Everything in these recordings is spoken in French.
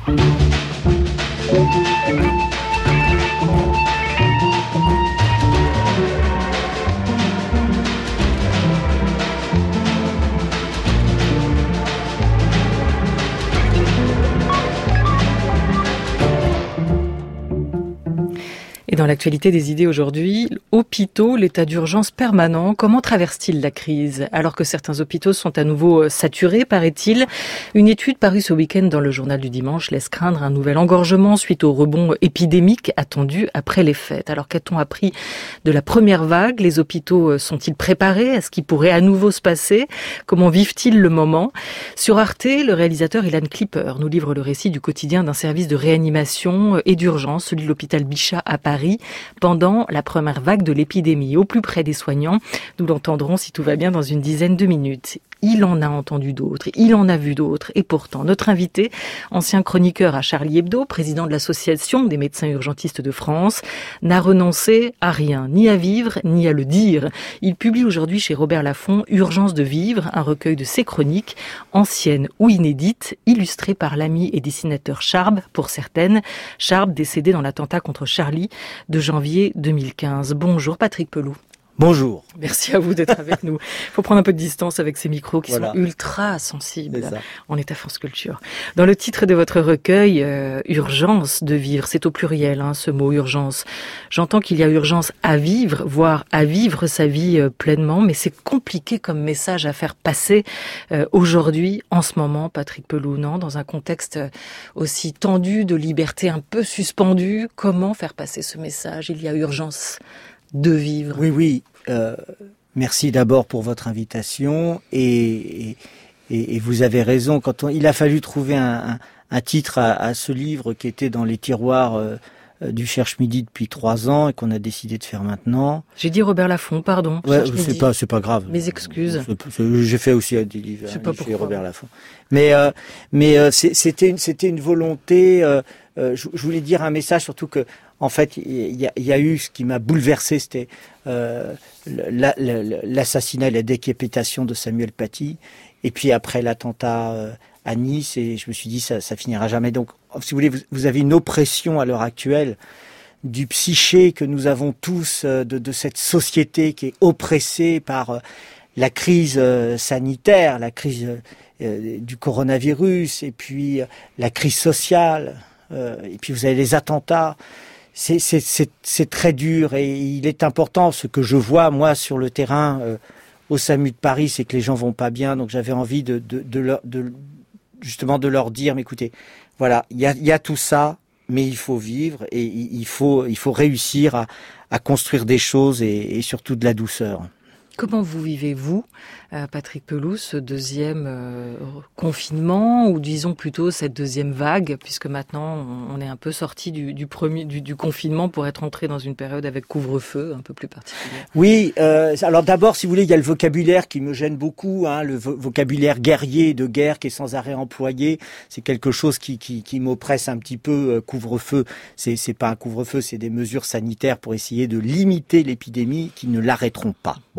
Et dans l'actualité des idées aujourd'hui, hôpitaux, l'état d'urgence permanent, comment traverse-t-il la crise? Alors que certains hôpitaux sont à nouveau saturés, paraît-il, une étude parue ce week-end dans le journal du dimanche laisse craindre un nouvel engorgement suite au rebond épidémique attendu après les fêtes. Alors qu'a-t-on appris de la première vague? Les hôpitaux sont-ils préparés à ce qui pourrait à nouveau se passer? Comment vivent-ils le moment? Sur Arte, le réalisateur Ilan Clipper nous livre le récit du quotidien d'un service de réanimation et d'urgence, celui de l'hôpital Bichat à Paris, pendant la première vague de l'épidémie, au plus près des soignants. Nous l'entendrons, si tout va bien, dans une dizaine de minutes. Il en a entendu d'autres, il en a vu d'autres. Et pourtant, notre invité, ancien chroniqueur à Charlie Hebdo, président de l'Association des médecins urgentistes de France, n'a renoncé à rien, ni à vivre, ni à le dire. Il publie aujourd'hui chez Robert Laffont « Urgence de vivre », un recueil de ses chroniques, anciennes ou inédites, illustrées par l'ami et dessinateur Charb, pour certaines. Charb, décédé dans l'attentat contre Charlie de janvier 2015. Bonjour Patrick Pelloux. Bonjour. Merci à vous d'être avec nous. Il faut prendre un peu de distance avec ces micros qui sont ultra sensibles. On est à France Culture. Dans le titre de votre recueil, Urgence de vivre, c'est au pluriel, ce mot urgence. J'entends qu'il y a urgence à vivre, voire à vivre sa vie pleinement, mais c'est compliqué comme message à faire passer aujourd'hui, en ce moment, Patrick Pelloux, non ? Dans un contexte aussi tendu, de liberté un peu suspendue, comment faire passer ce message? Il y a urgence de vivre. Oui. Merci d'abord pour votre invitation et vous avez raison. Il a fallu trouver un titre à ce livre qui était dans les tiroirs du Cherche-Midi depuis 3 ans et qu'on a décidé de faire maintenant. J'ai dit Robert Laffont, pardon. Ouais, c'est pas grave. Mes excuses. J'ai fait aussi des livres chez Robert Laffont. Mais c'était une volonté. Je voulais dire un message, surtout que en fait, il y a eu ce qui m'a bouleversé, c'était l'assassinat et la décapitation de Samuel Paty. Et puis après l'attentat à Nice, et je me suis dit ça finira jamais. Donc, si vous voulez, vous avez une oppression à l'heure actuelle du psyché que nous avons tous de cette société qui est oppressée par la crise sanitaire, la crise du coronavirus, et puis la crise sociale, et puis vous avez les attentats. C'est très dur et il est important, ce que je vois moi sur le terrain au SAMU de Paris, c'est que les gens vont pas bien, donc j'avais envie justement de leur dire, mais écoutez, voilà, il y a tout ça, mais il faut vivre et il faut réussir à construire des choses et surtout de la douceur. Comment vous vivez-vous, Patrick Pelloux, ce deuxième confinement, ou disons plutôt cette deuxième vague, puisque maintenant on est un peu sorti du confinement pour être entré dans une période avec couvre-feu un peu plus particulière. Oui, alors d'abord, si vous voulez, il y a le vocabulaire qui me gêne beaucoup, le vocabulaire guerrier de guerre qui est sans arrêt employé. C'est quelque chose qui m'oppresse un petit peu. Couvre-feu, c'est pas un couvre-feu, c'est des mesures sanitaires pour essayer de limiter l'épidémie qui ne l'arrêteront pas. Bon.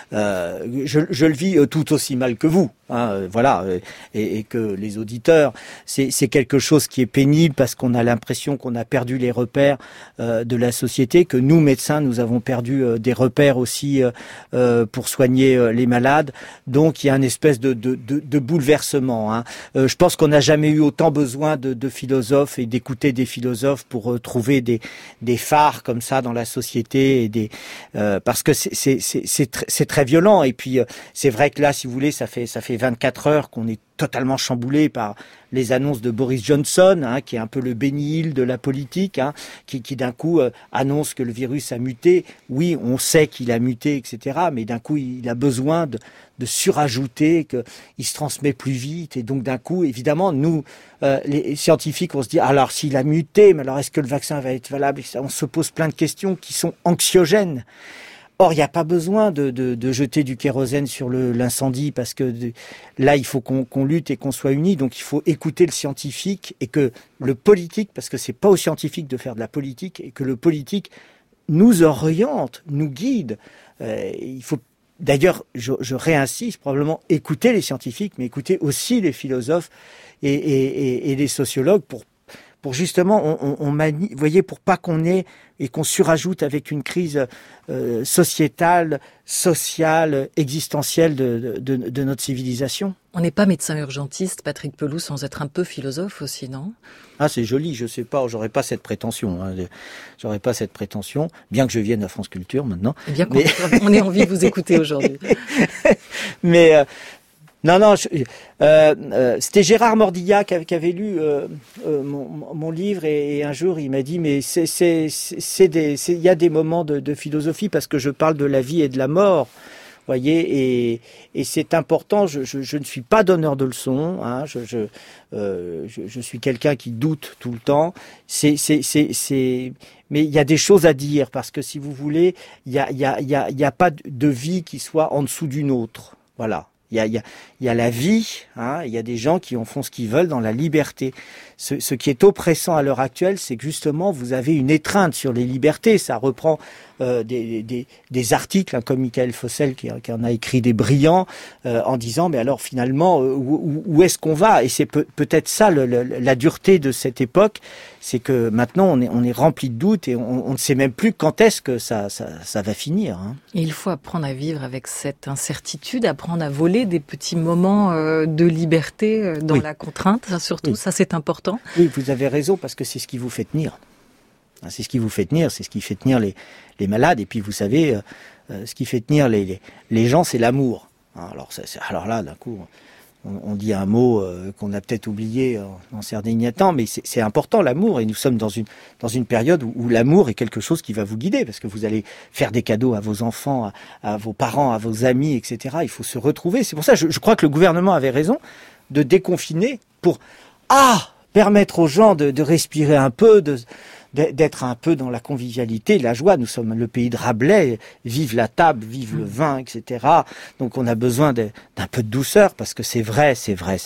Je le vis tout aussi mal que vous, voilà, et que les auditeurs. C'est quelque chose qui est pénible parce qu'on a l'impression qu'on a perdu les repères de la société, que nous médecins nous avons perdu des repères aussi pour soigner les malades. Donc il y a une espèce de bouleversement. Je pense qu'on n'a jamais eu autant besoin de philosophes et d'écouter des philosophes pour trouver des phares comme ça dans la société et parce que c'est très violent. Et puis c'est vrai que là, si vous voulez, ça fait 24 heures qu'on est totalement chamboulé par les annonces de Boris Johnson, qui est un peu le Benny Hill de la politique, qui d'un coup annonce que le virus a muté. Oui, on sait qu'il a muté, etc. Mais d'un coup, il a besoin de surajouter qu'il se transmet plus vite. Et donc d'un coup, évidemment, nous, les scientifiques, on se dit, alors s'il a muté, mais alors est-ce que le vaccin va être valable? On se pose plein de questions qui sont anxiogènes. Or, il n'y a pas besoin de jeter du kérosène sur l'incendie parce que là, il faut qu'on lutte et qu'on soit unis. Donc, il faut écouter le scientifique et que le politique, parce que c'est pas aux scientifiques de faire de la politique, et que le politique nous oriente, nous guide. Il faut d'ailleurs, je réinsiste, probablement écouter les scientifiques, mais écouter aussi les philosophes et les sociologues pour justement, on manie, vous voyez, pour pas qu'on ait et qu'on surajoute avec une crise sociétale, sociale, existentielle de notre civilisation. On n'est pas médecin urgentiste, Patrick Pelloux, sans être un peu philosophe aussi, non? Ah, c'est joli, je sais pas, j'aurais pas cette prétention. J'aurais pas cette prétention, bien que je vienne à France Culture maintenant. Et bien qu'on ait envie de vous écouter aujourd'hui. Mais non, c'était Gérard Mordillat qui avait lu mon livre et un jour il m'a dit mais il y a des moments de philosophie parce que je parle de la vie et de la mort. Voyez, et c'est important. Je ne suis pas donneur de leçons. Hein, je suis quelqu'un qui doute tout le temps. Mais il y a des choses à dire parce que si vous voulez, il y a pas de vie qui soit en dessous d'une autre. Voilà. Il y a la vie, hein, il y a des gens qui en font ce qu'ils veulent dans la liberté. Ce qui est oppressant à l'heure actuelle, c'est que justement vous avez une étreinte sur les libertés. Ça reprend des articles, hein, comme Michael Fossel qui en a écrit des brillants, en disant mais alors finalement où est-ce qu'on va? Et c'est peut-être ça la dureté de cette époque, c'est que maintenant on est rempli de doutes et on ne sait même plus quand est-ce que ça va finir. Hein. Et il faut apprendre à vivre avec cette incertitude, apprendre à voler des petits moments de liberté dans la contrainte, ça, surtout, ça c'est important. Oui, vous avez raison parce que c'est ce qui vous fait tenir. C'est ce qui vous fait tenir, c'est ce qui fait tenir les malades. Et puis vous savez, ce qui fait tenir les gens, c'est l'amour. Alors là, d'un coup, on dit un mot qu'on a peut-être oublié en certains temps, mais c'est important l'amour. Et nous sommes dans une période où l'amour est quelque chose qui va vous guider, parce que vous allez faire des cadeaux à vos enfants, à vos parents, à vos amis, etc. Il faut se retrouver. C'est pour ça, je crois que le gouvernement avait raison de déconfiner pour permettre aux gens de respirer un peu, d'être un peu dans la convivialité, la joie. Nous sommes le pays de Rabelais, vive la table, vive le vin, etc. Donc on a besoin d'un peu de douceur, parce que c'est vrai.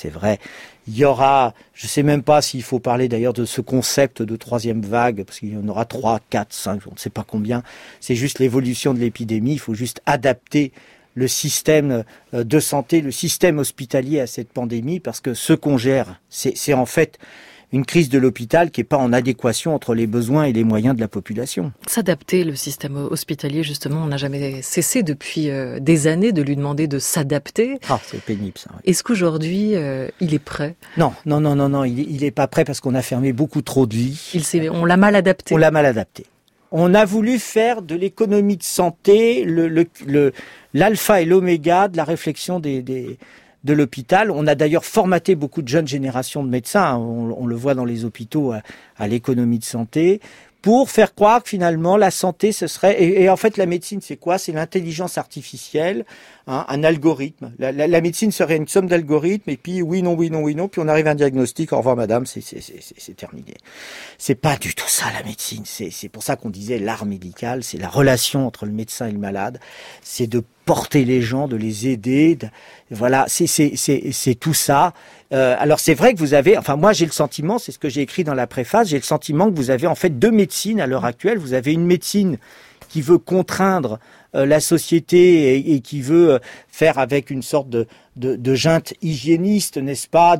Il y aura, je sais même pas s'il faut parler d'ailleurs de ce concept de troisième vague, parce qu'il y en aura 3, 4, 5, on ne sait pas combien. C'est juste l'évolution de l'épidémie, il faut juste adapter le système de santé, le système hospitalier à cette pandémie, parce que ce qu'on gère, c'est en fait une crise de l'hôpital qui n'est pas en adéquation entre les besoins et les moyens de la population. S'adapter, le système hospitalier, justement, on n'a jamais cessé depuis des années de lui demander de s'adapter. Ah, c'est pénible ça. Oui. Est-ce qu'aujourd'hui, il est prêt? Non, il est pas prêt parce qu'on a fermé beaucoup trop de lits. On l'a mal adapté. On l'a mal adapté. On a voulu faire de l'économie de santé l'alpha et l'oméga de la réflexion de l'hôpital. On a d'ailleurs formaté beaucoup de jeunes générations de médecins, on le voit dans les hôpitaux, à l'économie de santé, pour faire croire que finalement la santé ce serait... Et en fait la médecine c'est quoi? C'est l'intelligence artificielle, hein, un algorithme. La médecine serait une somme d'algorithmes et puis oui, non, puis on arrive à un diagnostic, au revoir madame, c'est terminé. C'est pas du tout ça la médecine, c'est pour ça qu'on disait l'art médical, c'est la relation entre le médecin et le malade, c'est de porter les gens, de les aider, voilà, c'est tout ça. Alors c'est vrai que vous avez, enfin moi j'ai le sentiment, c'est ce que j'ai écrit dans la préface, j'ai le sentiment que vous avez en fait deux médecines à l'heure actuelle. Vous avez une médecine qui veut contraindre la société et qui veut faire avec une sorte de junte hygiéniste, n'est-ce pas,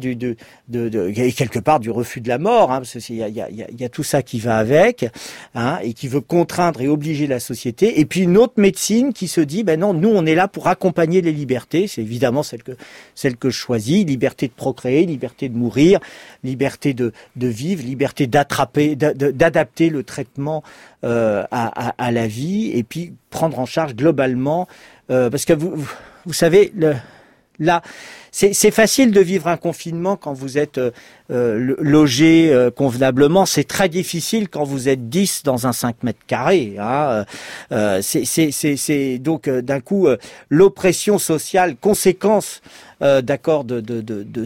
et quelque part du refus de la mort, hein, parce qu'il y a tout ça qui va avec, hein, et qui veut contraindre et obliger la société. Et puis une autre médecine qui se dit, ben non, nous on est là pour accompagner les libertés. C'est évidemment celle que je choisis, liberté de procréer, liberté de mourir, liberté de vivre, liberté d'adapter le traitement à la vie, et puis prendre en charge globalement, parce que vous savez, là, c'est facile de vivre un confinement quand vous êtes logé convenablement. C'est très difficile quand vous êtes 10 dans un 5 mètres carrés. Hein. C'est donc d'un coup l'oppression sociale, conséquence d'accord de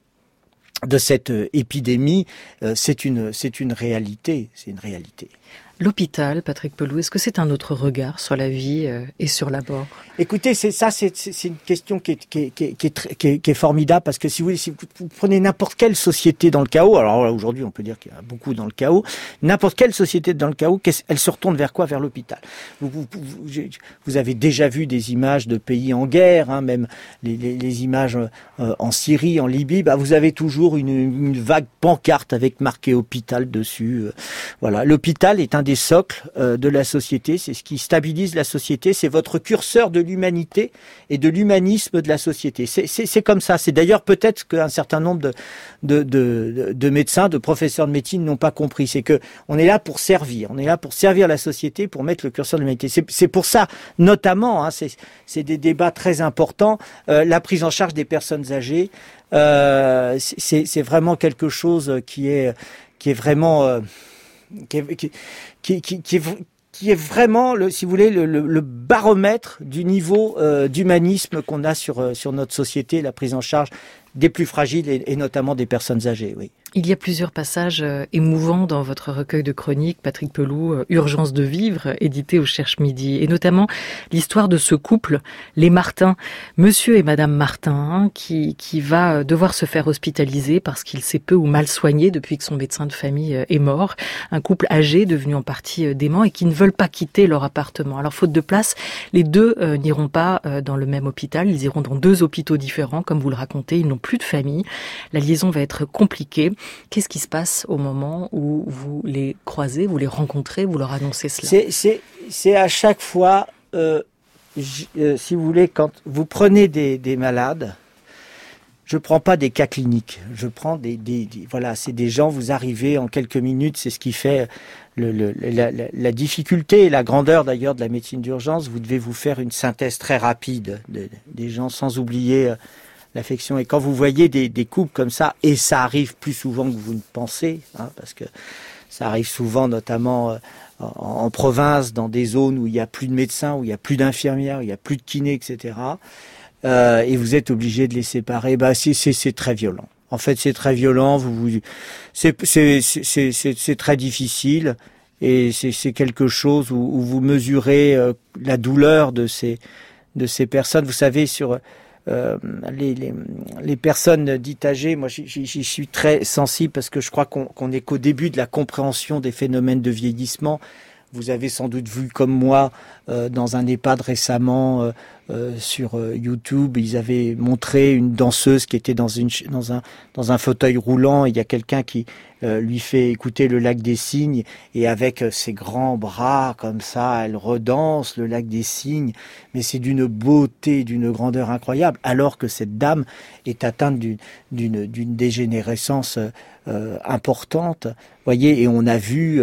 cette épidémie, c'est une réalité. C'est une réalité. L'hôpital, Patrick Pelloux, est-ce que c'est un autre regard sur la vie et sur la mort? Écoutez, c'est une question qui est formidable, parce que si vous prenez n'importe quelle société dans le chaos, alors là, aujourd'hui on peut dire qu'il y a beaucoup dans le chaos, n'importe quelle société dans le chaos, elle se retourne vers quoi? Vers l'hôpital. Vous avez déjà vu des images de pays en guerre, hein, même les images en Syrie, en Libye, vous avez toujours une vague pancarte avec marqué hôpital dessus. Voilà, l'hôpital est un des socles de la société, c'est ce qui stabilise la société, c'est votre curseur de l'humanité et de l'humanisme de la société. C'est comme ça. C'est d'ailleurs peut-être qu'un certain nombre de médecins, de professeurs de médecine n'ont pas compris. C'est que on est là pour servir. On est là pour servir la société, pour mettre le curseur de l'humanité. C'est pour ça, notamment, hein, c'est des débats très importants. La prise en charge des personnes âgées, c'est vraiment quelque chose qui est vraiment qui est vraiment, si vous voulez, le baromètre du niveau d'humanisme qu'on a sur notre société, la prise en charge des plus fragiles et notamment des personnes âgées, oui. Il y a plusieurs passages émouvants dans votre recueil de chroniques, Patrick Pelloux, Urgence de vivre, édité au Cherche-Midi, et notamment l'histoire de ce couple, les Martin, Monsieur et Madame Martin, qui va devoir se faire hospitaliser parce qu'il s'est peu ou mal soigné depuis que son médecin de famille est mort. Un couple âgé, devenu en partie dément, et qui ne veulent pas quitter leur appartement. Alors, faute de place, les deux n'iront pas dans le même hôpital, ils iront dans deux hôpitaux différents, comme vous le racontez, ils n'ont plus de famille. La liaison va être compliquée. Qu'est-ce qui se passe au moment où vous les croisez, vous les rencontrez, vous leur annoncez cela? C'est à chaque fois, si vous voulez, quand vous prenez des malades, je prends pas des cas cliniques, je prends voilà, c'est des gens, vous arrivez en quelques minutes, c'est ce qui fait la difficulté et la grandeur d'ailleurs de la médecine d'urgence. Vous devez vous faire une synthèse très rapide des gens, sans oublier l'affection. Et quand vous voyez des couples comme ça, et ça arrive plus souvent que vous ne pensez, hein, parce que ça arrive souvent, notamment en province, dans des zones où il n'y a plus de médecins, où il n'y a plus d'infirmières, où il n'y a plus de kinés, etc. Et vous êtes obligé de les séparer. C'est très violent. En fait, c'est très violent. C'est très difficile. Et c'est quelque chose où vous mesurez la douleur de ces personnes. Vous savez, sur les personnes dites âgées, moi j'y suis très sensible, parce que je crois qu'on n'est qu'au début de la compréhension des phénomènes de vieillissement. Vous avez sans doute vu, comme moi, dans un EHPAD récemment, sur YouTube, ils avaient montré une danseuse qui était dans un fauteuil roulant. Il y a quelqu'un qui lui fait écouter le lac des Cygnes, et avec ses grands bras comme ça, elle redanse le lac des Cygnes. Mais c'est d'une beauté, d'une grandeur incroyable, alors que cette dame est atteinte d'une dégénérescence importante. Voyez, et on a vu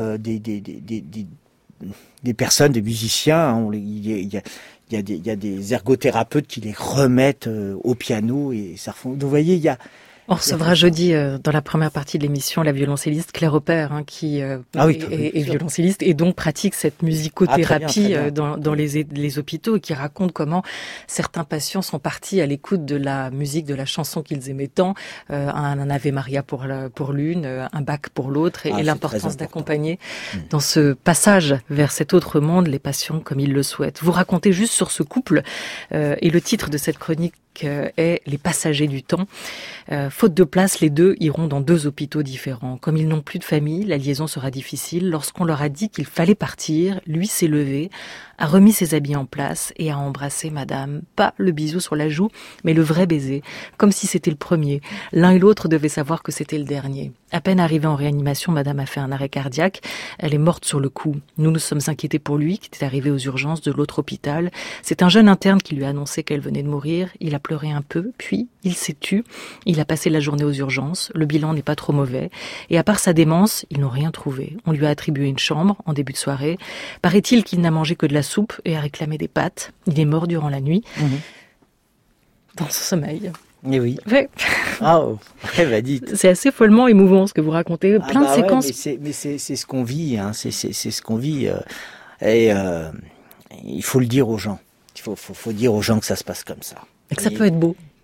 des personnes, des musiciens, hein, il y a des ergothérapeutes qui les remettent au piano, et ça refont. Vous voyez, il y a. On recevra jeudi, dans la première partie de l'émission, la violoncelliste Claire Opère, hein, qui est violoncelliste et donc pratique cette musicothérapie très bien. Dans les hôpitaux, et qui raconte comment certains patients sont partis à l'écoute de la musique, de la chanson qu'ils aimaient tant, un Ave Maria pour l'une, un Bach pour l'autre, et l'importance d'accompagner dans ce passage vers cet autre monde les patients comme ils le souhaitent. Vous racontez juste sur ce couple, et le titre de cette chronique est Les passagers du temps. Faute de place, les deux iront dans deux hôpitaux différents. Comme ils n'ont plus de famille, la liaison sera difficile. Lorsqu'on leur a dit qu'il fallait partir, lui s'est levé, a remis ses habits en place et a embrassé madame. Pas le bisou sur la joue, mais le vrai baiser, comme si c'était le premier. L'un et l'autre devaient savoir que c'était le dernier. À peine arrivée en réanimation, madame a fait un arrêt cardiaque. Elle est morte sur le coup. Nous nous sommes inquiétés pour lui, qui était arrivé aux urgences de l'autre hôpital. C'est un jeune interne qui lui a annoncé qu'elle venait de mourir. Il a pleuré un peu, puis il s'est tu. Il a passé la journée aux urgences. Le bilan n'est pas trop mauvais. Et à part sa démence, ils n'ont rien trouvé. On lui a attribué une chambre en début de soirée. Paraît-il qu'il n'a mangé que de la soupe et a réclamé des pâtes. Il est mort durant la nuit. Dans son sommeil. Et oui. Ouais. Dites. C'est assez follement émouvant ce que vous racontez. Plein de séquences. Mais c'est ce qu'on vit. Hein. C'est ce qu'on vit. Et il faut le dire aux gens. Il faut dire aux gens que ça se passe comme ça. Et que ça peut être beau.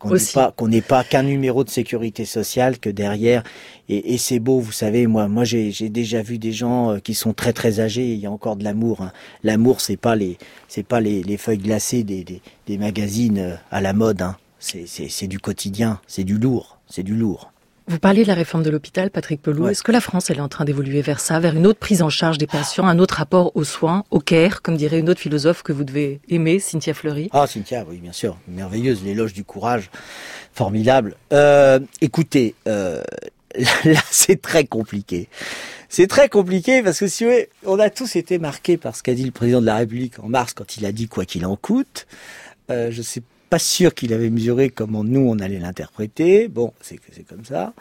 qu'on n'est pas qu'un numéro de sécurité sociale, que derrière, et c'est beau, vous savez, moi j'ai déjà vu des gens qui sont très très âgés, il y a encore de l'amour, hein. L'amour, c'est pas les feuilles glacées des magazines à la mode, hein. C'est du quotidien, c'est du lourd. Vous parliez de la réforme de l'hôpital, Patrick Pelloux. Ouais. Est-ce que la France, elle est en train d'évoluer vers ça, vers une autre prise en charge des patients, un autre rapport aux soins, au care, comme dirait une autre philosophe que vous devez aimer, Cynthia Fleury? Ah, Cynthia, oui, bien sûr, merveilleuse, l'éloge du courage, formidable. Écoutez, là, c'est très compliqué. C'est très compliqué parce que si vous voulez, on a tous été marqués par ce qu'a dit le président de la République en mars quand il a dit quoi qu'il en coûte. Je sais pas sûr qu'il avait mesuré comment nous on allait l'interpréter. Bon, c'est comme ça.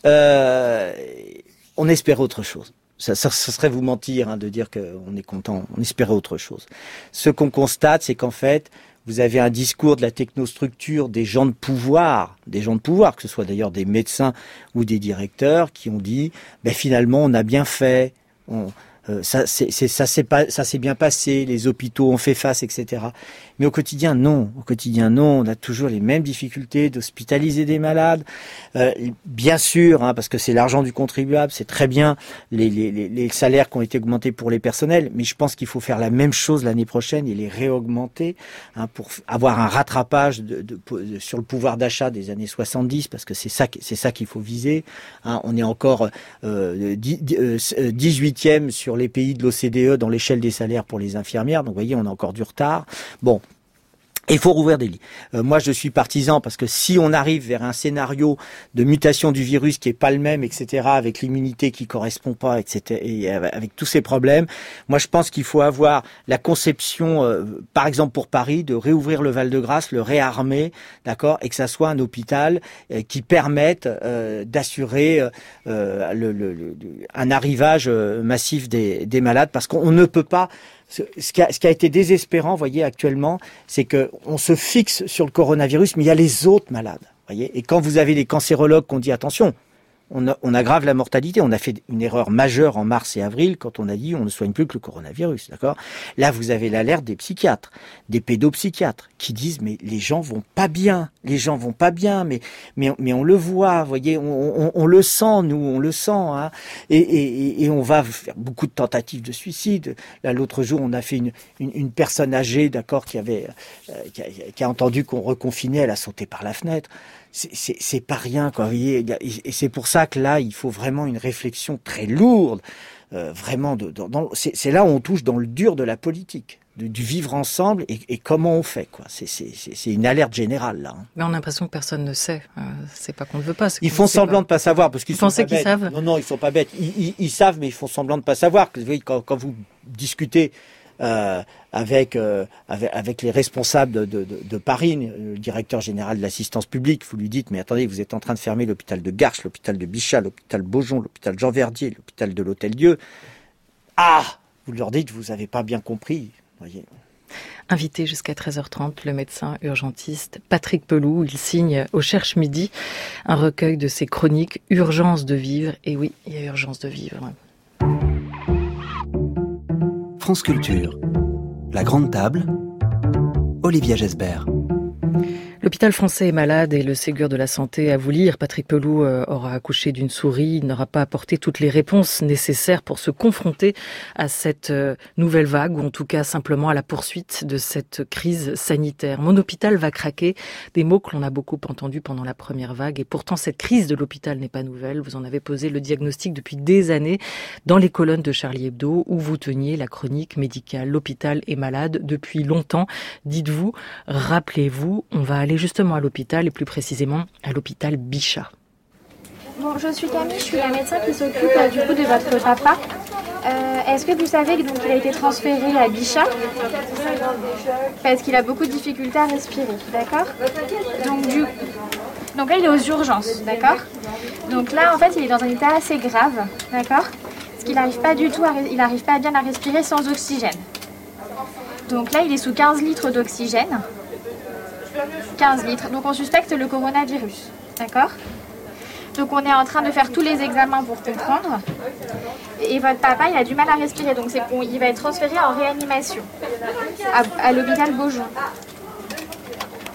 On espérait autre chose. Ça serait vous mentir, hein, de dire qu'on est content. On espérait autre chose. Ce qu'on constate, c'est qu'en fait, vous avez un discours de la technostructure des gens de pouvoir, que ce soit d'ailleurs des médecins ou des directeurs, qui ont dit, finalement, on a bien fait. Ça s'est bien passé, les hôpitaux ont fait face, etc. Mais au quotidien, non. On a toujours les mêmes difficultés d'hospitaliser des malades. Bien sûr, hein, parce que c'est l'argent du contribuable, c'est très bien les salaires qui ont été augmentés pour les personnels, mais je pense qu'il faut faire la même chose l'année prochaine et les réaugmenter, hein, pour avoir un rattrapage sur le pouvoir d'achat des années 70, parce que c'est ça qu'il faut viser. Hein, on est encore 18e sur les pays de l'OCDE dans l'échelle des salaires pour les infirmières. Donc, vous voyez, on a encore du retard. Bon. Il faut rouvrir des lits. Moi, je suis partisan parce que si on arrive vers un scénario de mutation du virus qui est pas le même, etc., avec l'immunité qui correspond pas, etc., et avec tous ces problèmes, moi, je pense qu'il faut avoir la conception, par exemple pour Paris, de réouvrir le Val-de-Grâce, le réarmer, d'accord, et que ça soit un hôpital qui permette d'assurer un arrivage massif des malades, parce qu'on ne peut pas. Ce qui a été désespérant, vous voyez, actuellement, c'est que on se fixe sur le coronavirus, mais il y a les autres malades, voyez. Et quand vous avez les cancérologues qui ont dit attention, on aggrave la mortalité. On a fait une erreur majeure en mars et avril quand on a dit on ne soigne plus que le coronavirus, d'accord ? Là, vous avez l'alerte des psychiatres, des pédopsychiatres qui disent mais les gens vont pas bien, mais on le voit, vous voyez, on le sent, nous, on le sent, hein, et on va faire beaucoup de tentatives de suicide. Là, l'autre jour, on a fait une personne âgée, d'accord, qui a entendu qu'on reconfinait, elle a sauté par la fenêtre. C'est pas rien, quoi, vous voyez, et c'est pour ça que là, il faut vraiment une réflexion très lourde, vraiment, c'est là où on touche dans le dur de la politique, du vivre ensemble et comment on fait, quoi. C'est une alerte générale, là. Hein. Mais on a l'impression que personne ne sait. C'est pas qu'on ne veut pas. Ils font semblant de pas savoir, parce qu'ils sont pas bêtes. Savent. Non, ils sont pas bêtes. Ils savent, mais ils font semblant de pas savoir. Vous voyez, quand vous discutez avec les responsables de Paris, le directeur général de l'assistance publique, vous lui dites mais attendez, vous êtes en train de fermer l'hôpital de Garches, l'hôpital de Bichat, l'hôpital Beaujon, l'hôpital Jean Verdier, l'hôpital de l'Hôtel-Dieu. Ah, vous leur dites vous avez pas bien compris, voyez. Invité jusqu'à 13h30, le médecin urgentiste Patrick Pelloux. Il signe au Cherche Midi un recueil de ses chroniques Urgence de vivre. Et oui, il y a urgence de vivre. France Culture, la grande table, Olivia Gesbert. L'hôpital français est malade et le Ségur de la santé, à vous lire, Patrick Pelloux aura accouché d'une souris. Il n'aura pas apporté toutes les réponses nécessaires pour se confronter à cette nouvelle vague, ou en tout cas simplement à la poursuite de cette crise sanitaire. Mon hôpital va craquer, des mots que l'on a beaucoup entendus pendant la première vague. Et pourtant, cette crise de l'hôpital n'est pas nouvelle. Vous en avez posé le diagnostic depuis des années dans les colonnes de Charlie Hebdo, où vous teniez la chronique médicale. L'hôpital est malade depuis longtemps. Dites-vous, rappelez-vous, on va aller justement à l'hôpital et plus précisément à l'hôpital Bichat. Bon, je suis Camille, je suis la médecin qui s'occupe du coup de votre papa. Est-ce que vous savez qu'il a été transféré à Bichat parce qu'il a beaucoup de difficultés à respirer, d'accord ? Donc là, il est aux urgences, d'accord ? Donc là, en fait, il est dans un état assez grave, d'accord ? Parce qu'il n'arrive pas du tout il n'arrive pas bien à respirer sans oxygène. Donc là, il est sous 15 litres d'oxygène. 15 litres. Donc on suspecte le coronavirus. D'accord ? Donc on est en train de faire tous les examens pour comprendre. Et votre papa, il a du mal à respirer. Donc il va être transféré en réanimation à l'hôpital Beaujon.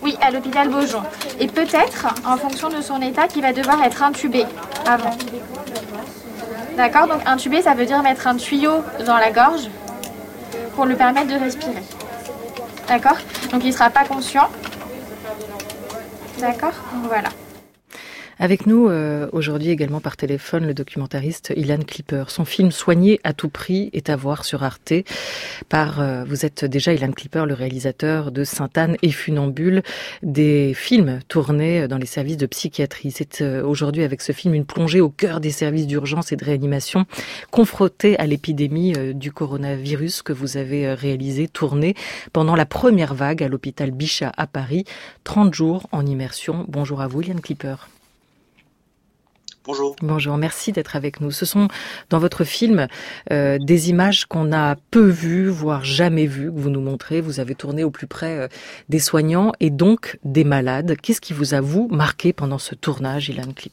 Oui, à l'hôpital Beaujon. Et peut-être, en fonction de son état, qu'il va devoir être intubé avant. D'accord, donc intuber, ça veut dire mettre un tuyau dans la gorge pour lui permettre de respirer. D'accord, donc il ne sera pas conscient. D'accord, donc voilà. Avec nous aujourd'hui également par téléphone le documentariste Ilan Clipper. Son film Soigner à tout prix est à voir sur Arte. Vous êtes déjà Ilan Clipper, le réalisateur de Sainte-Anne et Funambule, des films tournés dans les services de psychiatrie. C'est aujourd'hui avec ce film une plongée au cœur des services d'urgence et de réanimation confrontés à l'épidémie du coronavirus que vous avez réalisé, tourné pendant la première vague à l'hôpital Bichat à Paris. 30 jours en immersion. Bonjour à vous Ilan Clipper. Bonjour. Bonjour, merci d'être avec nous. Ce sont dans votre film des images qu'on a peu vues, voire jamais vues, que vous nous montrez. Vous avez tourné au plus près des soignants et donc des malades. Qu'est-ce qui vous a, vous, marqué pendant ce tournage, Ilan Clipper ?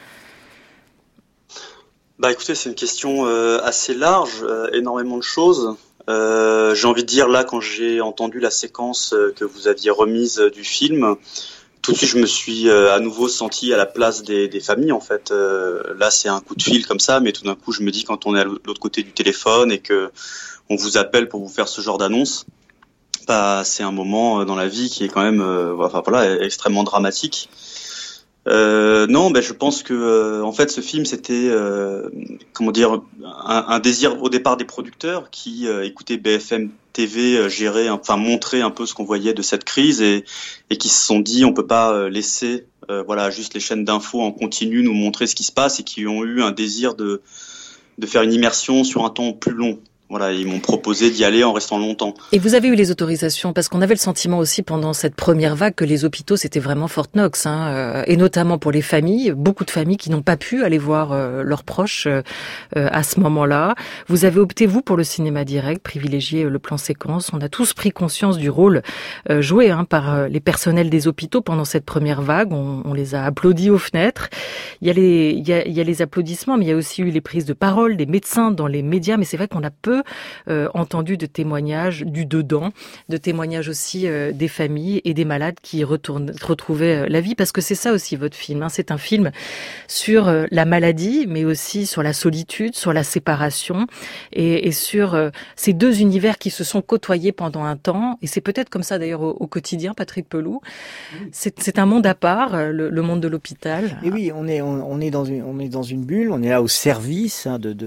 Écoutez, c'est une question assez large, énormément de choses. J'ai envie de dire, là, quand j'ai entendu la séquence que vous aviez remise du film, tout de suite, je me suis à nouveau senti à la place des familles, en fait. Là, c'est un coup de fil comme ça, mais tout d'un coup, je me dis, quand on est à l'autre côté du téléphone et que on vous appelle pour vous faire ce genre d'annonce, c'est un moment dans la vie qui est quand même, extrêmement dramatique. Je pense que en fait ce film c'était un désir au départ des producteurs qui écoutaient BFM TV montrer un peu ce qu'on voyait de cette crise et qui se sont dit on peut pas laisser juste les chaînes d'infos en continu nous montrer ce qui se passe et qui ont eu un désir de faire une immersion sur un temps plus long. Voilà, ils m'ont proposé d'y aller en restant longtemps. Et vous avez eu les autorisations, parce qu'on avait le sentiment aussi pendant cette première vague que les hôpitaux c'était vraiment Fort Knox, et notamment pour les familles, beaucoup de familles qui n'ont pas pu aller voir leurs proches à ce moment-là. Vous avez opté, vous, pour le cinéma direct, privilégié le plan séquence. On a tous pris conscience du rôle joué par les personnels des hôpitaux pendant cette première vague. On les a applaudis aux fenêtres. Il y a les applaudissements, mais il y a aussi eu les prises de parole des médecins dans les médias, mais c'est vrai qu'on a peu entendu de témoignages du dedans, de témoignages aussi des familles et des malades qui retrouvaient la vie, parce que c'est ça aussi votre film. C'est un film sur la maladie, mais aussi sur la solitude, sur la séparation et sur ces deux univers qui se sont côtoyés pendant un temps. Et c'est peut-être comme ça d'ailleurs au quotidien, Patrick Pelloux. C'est un monde à part, le monde de l'hôpital. Et oui, on est dans une bulle, on est là au service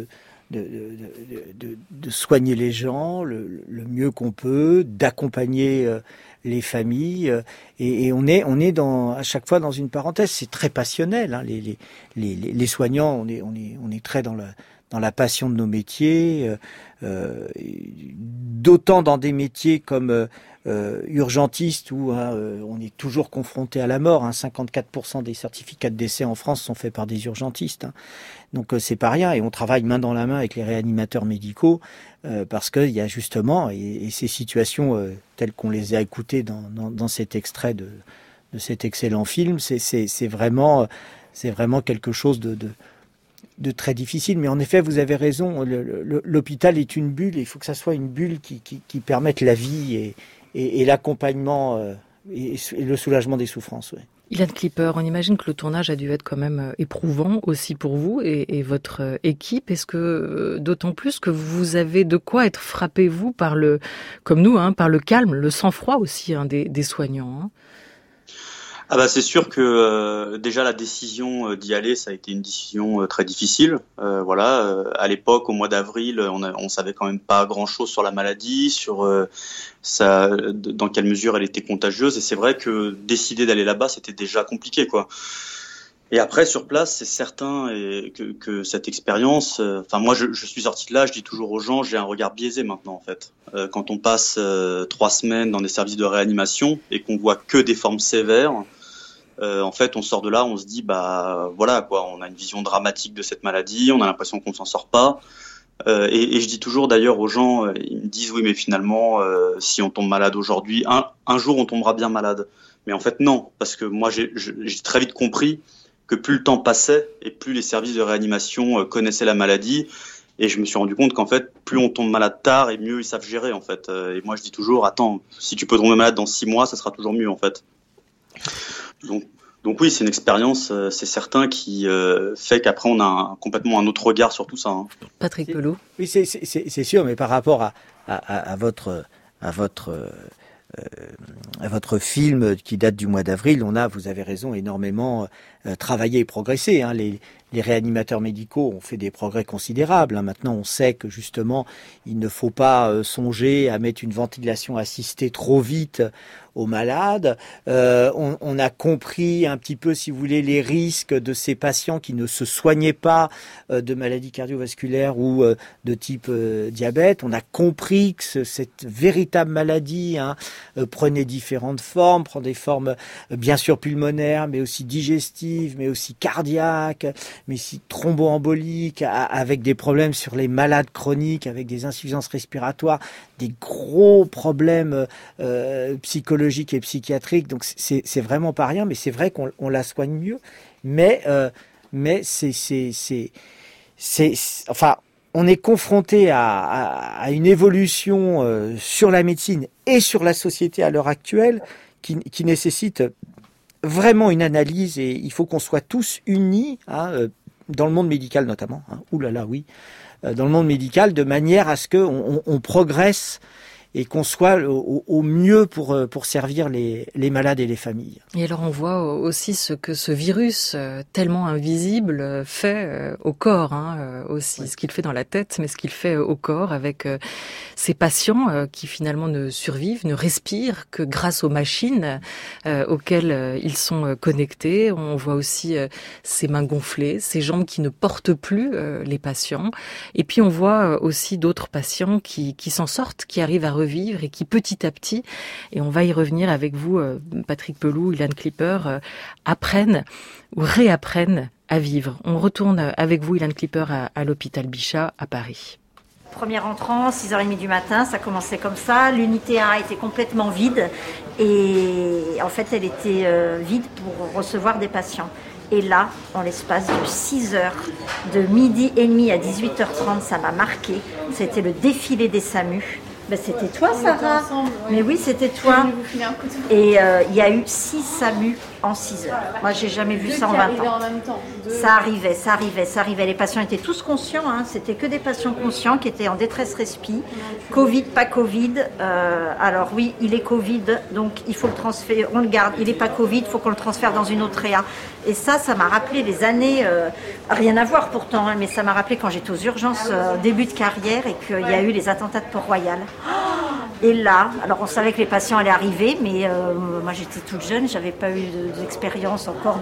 de soigner les gens le mieux qu'on peut, d'accompagner les familles et on est à chaque fois dans une parenthèse. C'est très passionnel. Les soignants, on est très dans la passion de nos métiers, d'autant dans des métiers comme urgentiste où on est toujours confronté à la mort. 54% des certificats de décès en France sont faits par des urgentistes. Donc c'est pas rien, et on travaille main dans la main avec les réanimateurs médicaux parce qu'il y a justement et ces situations telles qu'on les a écoutées dans cet extrait de cet excellent film, c'est vraiment quelque chose de très difficile. Mais en effet, vous avez raison, l'hôpital est une bulle, et il faut que ça soit une bulle qui permette la vie et l'accompagnement et le soulagement des souffrances. Ouais. Ilan Clipper, on imagine que le tournage a dû être quand même éprouvant aussi pour vous et votre équipe. Est-ce que, d'autant plus que vous avez de quoi être frappé, vous, comme nous, par le calme, le sang-froid aussi des soignants. C'est sûr que déjà la décision d'y aller, ça a été une décision très difficile. À l'époque, au mois d'avril, on savait quand même pas grand-chose sur la maladie, sur dans quelle mesure elle était contagieuse. Et c'est vrai que décider d'aller là-bas, c'était déjà compliqué, quoi. Et après, sur place, c'est certain que cette expérience... moi, je suis sorti de là, je dis toujours aux gens, j'ai un regard biaisé maintenant, en fait. Quand on passe 3 semaines dans des services de réanimation et qu'on voit que des formes sévères, en fait, on sort de là, on se dit, on a une vision dramatique de cette maladie, on a l'impression qu'on s'en sort pas. Et je dis toujours, d'ailleurs, aux gens, ils me disent, oui, mais finalement, si on tombe malade aujourd'hui, un jour, on tombera bien malade. Mais en fait, non, parce que moi, j'ai très vite compris que plus le temps passait et plus les services de réanimation connaissaient la maladie. Et je me suis rendu compte qu'en fait, plus on tombe malade tard et mieux ils savent gérer, en fait. Et moi, je dis toujours, attends, si tu peux tomber malade dans 6 mois, ça sera toujours mieux, en fait. Donc oui, c'est une expérience, c'est certain, qui fait qu'après on a complètement un autre regard sur tout ça. Hein. Patrick Pelot. Oui, c'est sûr, mais par rapport à votre film qui date du mois d'avril, vous avez raison, énormément travaillé et progressé. Hein. Les réanimateurs médicaux ont fait des progrès considérables. Hein. Maintenant, on sait que justement, il ne faut pas songer à mettre une ventilation assistée trop vite aux malades. On a compris un petit peu, si vous voulez, les risques de ces patients qui ne se soignaient pas de maladies cardiovasculaires ou de type diabète. On a compris que cette véritable maladie prenait différentes formes, prend des formes bien sûr pulmonaires, mais aussi digestives, mais aussi cardiaques, mais aussi thromboemboliques, avec des problèmes sur les malades chroniques, avec des insuffisances respiratoires, des gros problèmes psychologiques et psychiatriques. Donc c'est vraiment pas rien, mais c'est vrai qu'on la soigne mieux. Mais enfin, on est confronté à une évolution sur la médecine et sur la société à l'heure actuelle qui nécessite vraiment une analyse, et il faut qu'on soit tous unis, dans le monde médical notamment. Ouh là là, oui. Dans le monde médical, de manière à ce qu'on progresse et qu'on soit au mieux pour servir les malades et les familles. Et alors on voit aussi ce que ce virus tellement invisible fait au corps aussi, oui. Ce qu'il fait dans la tête, mais ce qu'il fait au corps avec ces patients qui finalement ne survivent, ne respirent que grâce aux machines auxquelles ils sont connectés. On voit aussi ces mains gonflées, ces jambes qui ne portent plus les patients. Et puis on voit aussi d'autres patients qui s'en sortent, qui arrivent à revivre et qui petit à petit, et on va y revenir avec vous, Patrick Pelot, Ilan Clipper, apprennent ou réapprennent à vivre. On retourne avec vous, Ilan Clipper, à l'hôpital Bichat à Paris. Premier entrant, 6h30 du matin, ça commençait comme ça. L'unité 1 était complètement vide et en fait elle était vide pour recevoir des patients. Et là, en l'espace de 6 heures, de 12h30 à 18h30, ça m'a marqué. C'était le défilé des SAMU. Ben, c'était toi, Sarah. Mais oui, c'était toi. Et il y a eu 6 SAMU en 6 heures. Moi, j'ai jamais vu ça en 20 ans. Ça arrivait. Les patients étaient tous conscients. C'était que des patients conscients qui étaient en détresse respi. Covid, pas Covid. Alors oui, il est Covid, donc il faut le transférer. On le garde. Il n'est pas Covid, il faut qu'on le transfère dans une autre réa. Et ça m'a rappelé les années, rien à voir pourtant, mais ça m'a rappelé quand j'étais aux urgences début de carrière et qu'il y a eu les attentats de Port-Royal. Et là, alors on savait que les patients allaient arriver, mais moi j'étais toute jeune, j'avais pas eu d'expérience encore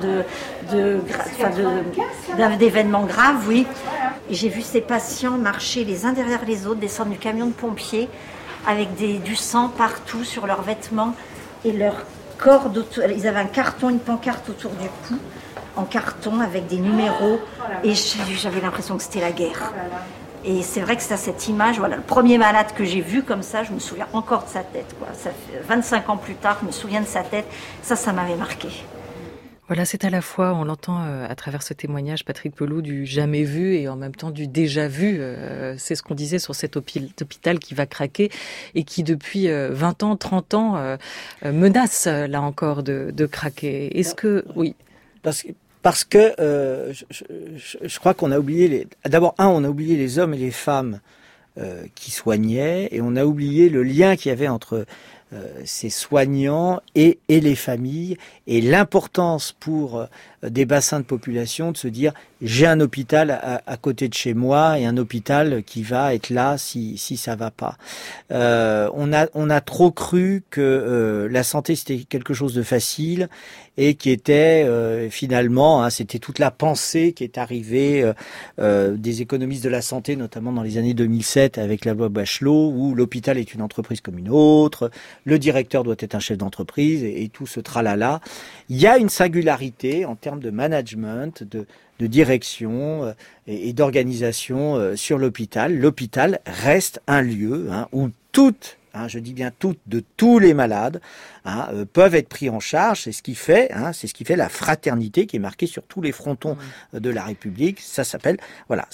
d'événements graves, oui. Et j'ai vu ces patients marcher les uns derrière les autres, descendre du camion de pompiers avec du sang partout sur leurs vêtements et leur corde. Ils avaient un carton, une pancarte autour du cou, en carton avec des numéros, et j'avais l'impression que c'était la guerre. Et c'est vrai que c'est cette image, voilà, le premier malade que j'ai vu comme ça, je me souviens encore de sa tête, quoi. Ça fait 25 ans plus tard, je me souviens de sa tête, ça m'avait marqué. Voilà, c'est à la fois, on l'entend à travers ce témoignage, Patrick Pelot, du jamais vu et en même temps du déjà vu. C'est ce qu'on disait sur cet hôpital qui va craquer et qui depuis 20 ans, 30 ans menace là encore de craquer. Est-ce que... Oui. Parce que je crois qu'on a oublié d'abord, on a oublié les hommes et les femmes qui soignaient, et on a oublié le lien qu'il y avait entre ces soignants et les familles, et l'importance pour des bassins de population de se dire j'ai un hôpital à côté de chez moi, et un hôpital qui va être là si ça va pas. On a trop cru que la santé c'était quelque chose de facile et qui était finalement, c'était toute la pensée qui est arrivée des économistes de la santé, notamment dans les années 2007 avec la loi Bachelot, où l'hôpital est une entreprise comme une autre, le directeur doit être un chef d'entreprise, et tout ce tralala. Il y a une singularité en termes de management, de direction et d'organisation sur l'hôpital. L'hôpital reste un lieu où toute je dis bien toutes, de tous les malades, peuvent être pris en charge. C'est ce qui fait la fraternité qui est marquée sur tous les frontons de la République. Ça s'appelle, voilà,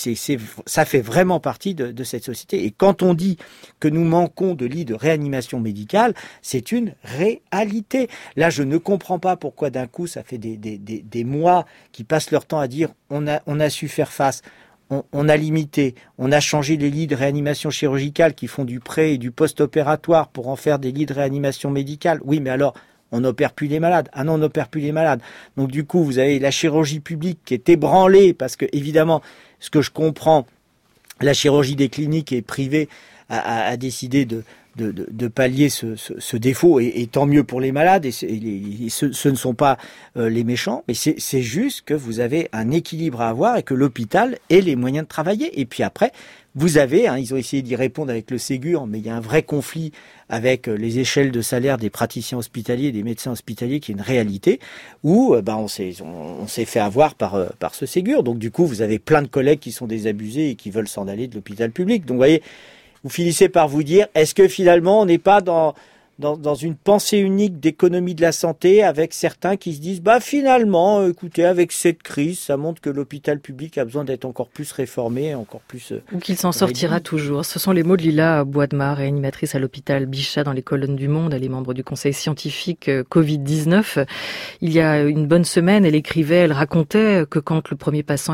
ça fait vraiment partie de cette société. Et quand on dit que nous manquons de lits de réanimation médicale, c'est une réalité. Là, je ne comprends pas pourquoi d'un coup, ça fait des mois qui passent leur temps à dire on a su faire face. On a limité, on a changé les lits de réanimation chirurgicale qui font du pré et du post-opératoire pour en faire des lits de réanimation médicale. Oui, mais alors, on n'opère plus les malades. Ah non, on n'opère plus les malades. Donc du coup, vous avez la chirurgie publique qui est ébranlée parce que, évidemment, ce que je comprends, la chirurgie des cliniques et privées a décidé de pallier ce défaut, et tant mieux pour les malades, et ce ne sont pas les méchants, mais c'est juste que vous avez un équilibre à avoir et que l'hôpital ait les moyens de travailler. Et puis après, vous avez, ils ont essayé d'y répondre avec le Ségur, mais il y a un vrai conflit avec les échelles de salaire des praticiens hospitaliers, des médecins hospitaliers, qui est une réalité, où on s'est fait avoir par ce Ségur. Donc du coup, vous avez plein de collègues qui sont désabusés et qui veulent s'en aller de l'hôpital public. Donc vous voyez, vous finissez par vous dire, est-ce que finalement on n'est pas dans une pensée unique d'économie de la santé, avec certains qui se disent, finalement, écoutez, avec cette crise, ça montre que l'hôpital public a besoin d'être encore plus réformé, encore plus... Ou qu'il s'en sortira toujours. Ce sont les mots de Lila Boisdemar, réanimatrice à l'hôpital Bichat dans les colonnes du Monde. Elle est membre du conseil scientifique Covid-19. Il y a une bonne semaine, elle racontait que quand le premier patient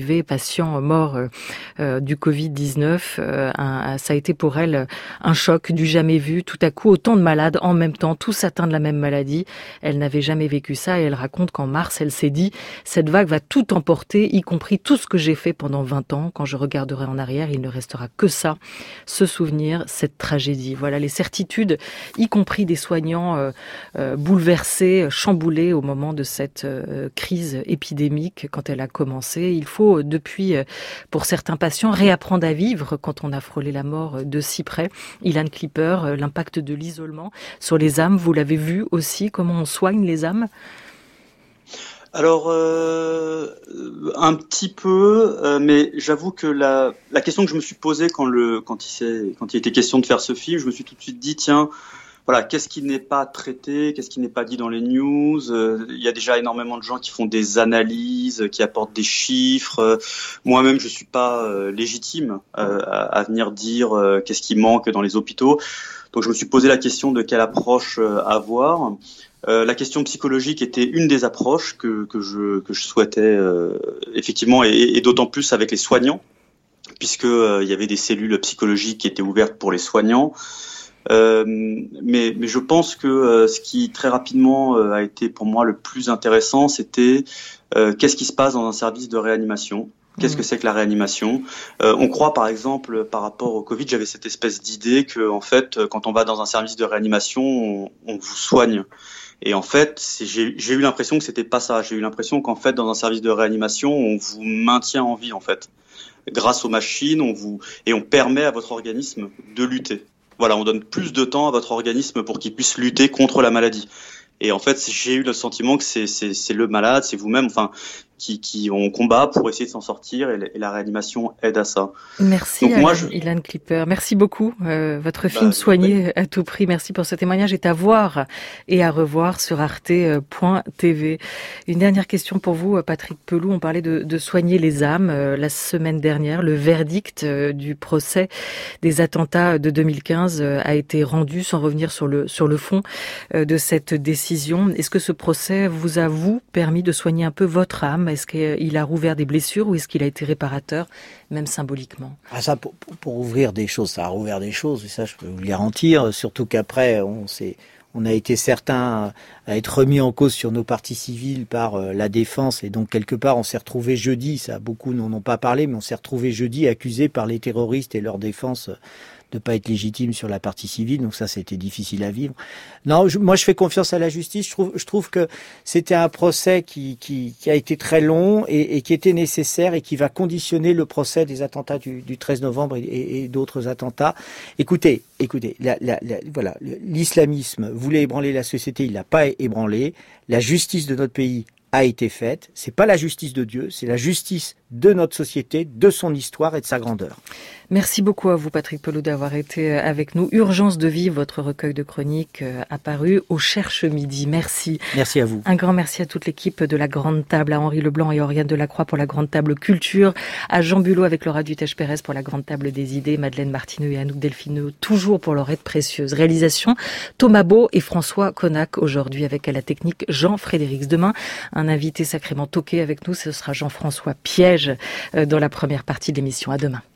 mort du Covid-19, ça a été pour elle un choc du jamais vu. Tout à coup, autant de malades en même temps, tous atteints de la même maladie. Elle n'avait jamais vécu ça, et elle raconte qu'en mars, elle s'est dit « Cette vague va tout emporter, y compris tout ce que j'ai fait pendant 20 ans. Quand je regarderai en arrière, il ne restera que ça, ce souvenir, cette tragédie. » Voilà les certitudes, y compris des soignants bouleversés, chamboulés au moment de cette crise épidémique quand elle a commencé. Il faut, depuis, pour certains patients, réapprendre à vivre quand on a frôlé la mort de si près. Ilan Clipper, l'impact de l'isolement sur les âmes, vous l'avez vu aussi, comment on soigne les âmes? Alors, un petit peu, mais j'avoue que la question que je me suis posée quand il était question de faire ce film, je me suis tout de suite dit, tiens, voilà, qu'est-ce qui n'est pas traité, qu'est-ce qui n'est pas dit dans les news? Il y a déjà énormément de gens qui font des analyses, qui apportent des chiffres. Moi-même, je suis pas légitime à venir dire qu'est-ce qui manque dans les hôpitaux. Donc je me suis posé la question de quelle approche avoir. La question psychologique était une des approches que je souhaitais effectivement, et d'autant plus avec les soignants, puisque il y avait des cellules psychologiques qui étaient ouvertes pour les soignants. Mais je pense que ce qui très rapidement a été pour moi le plus intéressant, c'était qu'est-ce qui se passe dans un service de réanimation. Qu'est-ce que c'est que la réanimation? On croit, par exemple, par rapport au Covid, j'avais cette espèce d'idée que, en fait, quand on va dans un service de réanimation, on vous soigne. Et en fait, j'ai eu l'impression que c'était pas ça. J'ai eu l'impression qu'en fait, dans un service de réanimation, on vous maintient en vie, en fait, grâce aux machines, et on permet à votre organisme de lutter. Voilà, on donne plus de temps à votre organisme pour qu'il puisse lutter contre la maladie. Et en fait, j'ai eu le sentiment que c'est le malade, c'est vous-même, qui ont combat pour essayer de s'en sortir, et la réanimation aide à ça. Merci Ilan Clipper. Merci beaucoup. Votre film Soigné à tout prix. Merci pour ce témoignage, est à voir et à revoir sur arte.tv. Une dernière question pour vous, Patrick Pelloux. On parlait de soigner les âmes. La semaine dernière, le verdict du procès des attentats de 2015 a été rendu, sans revenir sur le fond de cette décision. Est-ce que ce procès vous a permis de soigner un peu votre âme? Est-ce qu'il a rouvert des blessures, ou est-ce qu'il a été réparateur, même symboliquement? Ça, pour ouvrir des choses, ça a rouvert des choses, et ça, je peux vous le garantir. Surtout qu'après, on a été certains à être remis en cause sur nos parties civiles par la défense, et donc quelque part, on s'est retrouvé jeudi, ça beaucoup n'en ont pas parlé, mais on s'est retrouvé jeudi accusés par les terroristes et leur défense de pas être légitime sur la partie civile, donc ça c'était difficile à vivre. Non, moi je fais confiance à la justice. Je trouve que c'était un procès qui a été très long et qui était nécessaire, et qui va conditionner le procès des attentats du 13 novembre et d'autres attentats. Écoutez, voilà, l'islamisme voulait ébranler la société, il l'a pas ébranlé. La justice de notre pays a été faite. C'est pas la justice de Dieu, c'est la justice de notre société, de son histoire et de sa grandeur. Merci beaucoup à vous, Patrick Pelloux, d'avoir été avec nous. Urgence de vie, votre recueil de chroniques apparu au Cherche Midi. Merci. Merci à vous. Un grand merci à toute l'équipe de La Grande Table, à Henri Leblanc et Oriane Delacroix pour La Grande Table Culture, à Jean Bulot avec Laura Dutèche-Pérez pour La Grande Table des Idées, Madeleine Martineux et Anouk Delfineux, toujours pour leur aide précieuse. Réalisation, Thomas Beau et François Connac, aujourd'hui avec à la technique Jean-Frédéric. Demain, un invité sacrément toqué avec nous, ce sera Jean-François Piège dans la première partie de l'émission. À demain.